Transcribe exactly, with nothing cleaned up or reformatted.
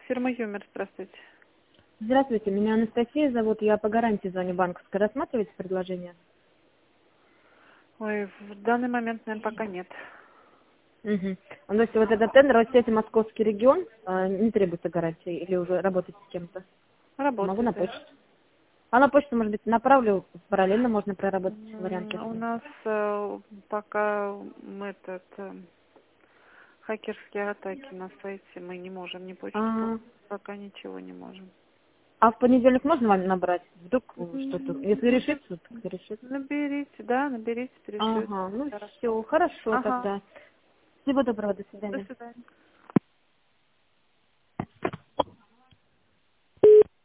Фирма Юмер, здравствуйте. Здравствуйте, меня Анастасия зовут, я по гарантии звоню банковской. Рассматриваете предложение? Ой, в данный момент, наверное, пока нет. Угу. То есть вот этот тендер, вот сети Московский регион, а, не требуется гарантии или уже работаете с кем-то? Могу на Работает. почту. А на почту, может быть, направлю, параллельно можно проработать вариант, М, У если. нас э, пока м, этот э, хакерские атаки на сайте, мы не можем ни почту, по- А, пока ничего не можем. а в понедельник можно вам набрать? Вдруг что-то, М, если решится, так и решится. Наберите, да, наберите, перешлете. Ага, ну Хорошо. все, хорошо Ага, тогда. Всего доброго, до до свидания. свидания.